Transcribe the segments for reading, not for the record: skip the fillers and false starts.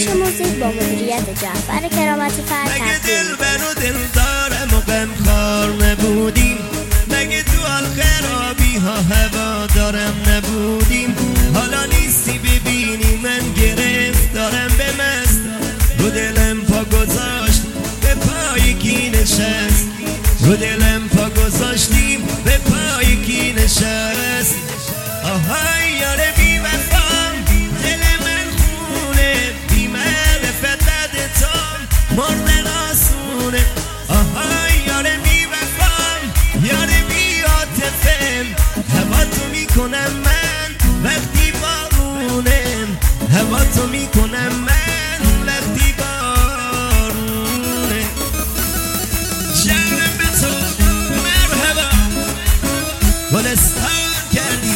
نمایش موزیک با مدیریت جعفر کرامتی فرد مگه دل برو دل دارم و غمخوار نبودیم؟ مگه تو حال خرابی ها هوا دارم نبودیم؟ حالا نیستی ببینی من گرفتارم به مست، رو دلم پا گذاشت به پای کی نشست، رو دلم پا گذاشتیم به پای کی نشست. آهای یار بی وفام دل من خونه، بی معرفت ددتام مردن آسونه. آهای یار بی وفام یار بی عاطفه، هوا تو میکنم من وقتی بارونه، هوا تو میکنم من وقتی بارونه. شهرم به تو مرحبا گلستان کردی،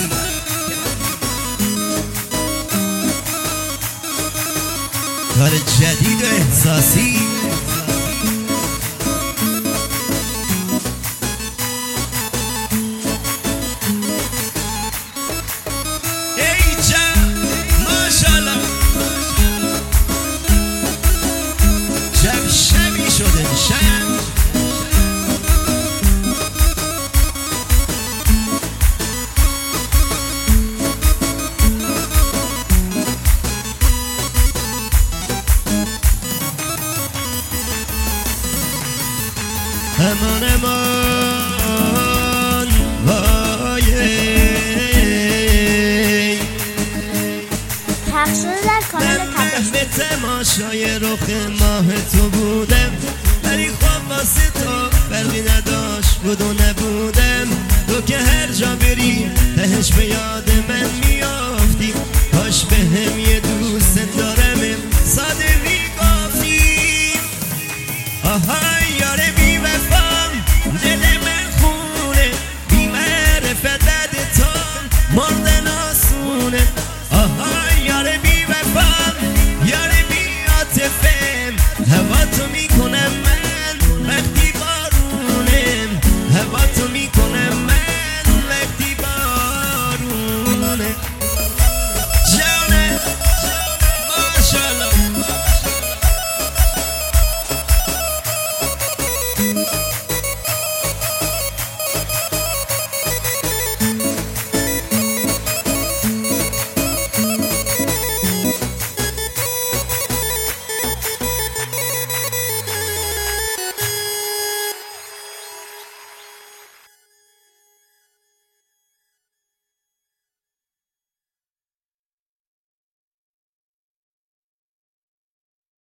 کار جدید و احساسی. ای جان ماشالله شب شبی شده شب. امان امان وای پخش شده در کانال تپش. به تماشای رخ ماه تو بودم، ولی خواب واسه تو فرقی نداشت بود و نبودم. تو که هر جا بری تهش به یاد من میافتی، کاش به هم یه دوست دارم ساده